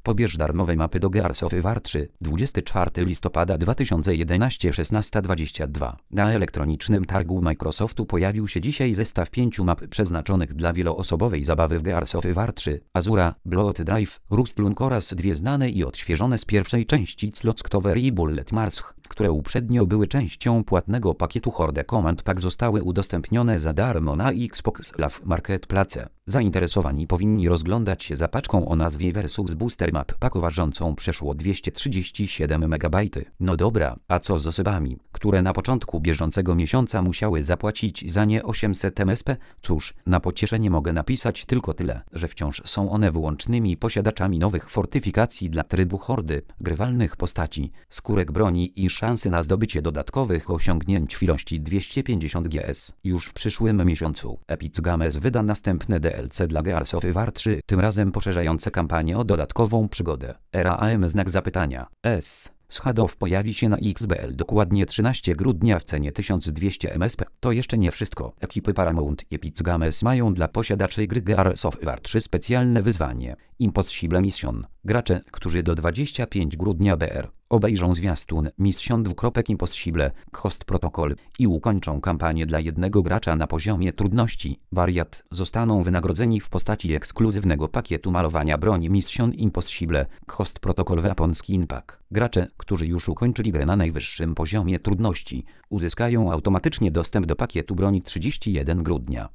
Pobierz darmowe mapy do Gears of War 3. 24 listopada 2011 16:22. Na elektronicznym targu Microsoftu pojawił się dzisiaj zestaw 5 map przeznaczonych dla wieloosobowej zabawy w Gears of War 3. Azura, Blood Drive, Rustlung oraz dwie znane i odświeżone z pierwszej części Clocktower i Bullet Marsh, które uprzednio były częścią płatnego pakietu Horde Command Pack, zostały udostępnione za darmo na Xbox Live Marketplace. Zainteresowani powinni rozglądać się za paczką o nazwie Versus Booster Map Pack ważącą przeszło 237 MB. No dobra, a co z osobami, które na początku bieżącego miesiąca musiały zapłacić za nie 800 MSP? Cóż, na pocieszenie mogę napisać tylko tyle, że wciąż są one wyłącznymi posiadaczami nowych fortyfikacji dla trybu Hordy, grywalnych postaci, skórek broni i szansy na zdobycie dodatkowych osiągnięć w ilości 250 GS. Już w przyszłym miesiącu Epic Games wyda następne DLC dla Gears of War 3, tym razem poszerzające kampanię o dodatkową przygodę. Era AM znak zapytania. Shadow pojawi się na XBL dokładnie 13 grudnia w cenie 1200 MSP. To jeszcze nie wszystko. Ekipy Paramount i Epic Games mają dla posiadaczy gry Gears of War 3 specjalne wyzwanie. Impossible Mission. Gracze, którzy do 25 grudnia obejrzą zwiastun Mission Impossible Ghost Protocol i ukończą kampanię dla jednego gracza na poziomie trudności Wariat, zostaną wynagrodzeni w postaci ekskluzywnego pakietu malowania broni Mission Impossible Ghost Protocol Weapon Skin Pack. Gracze, którzy już ukończyli grę na najwyższym poziomie trudności, uzyskają automatycznie dostęp do pakietu broni 31 grudnia.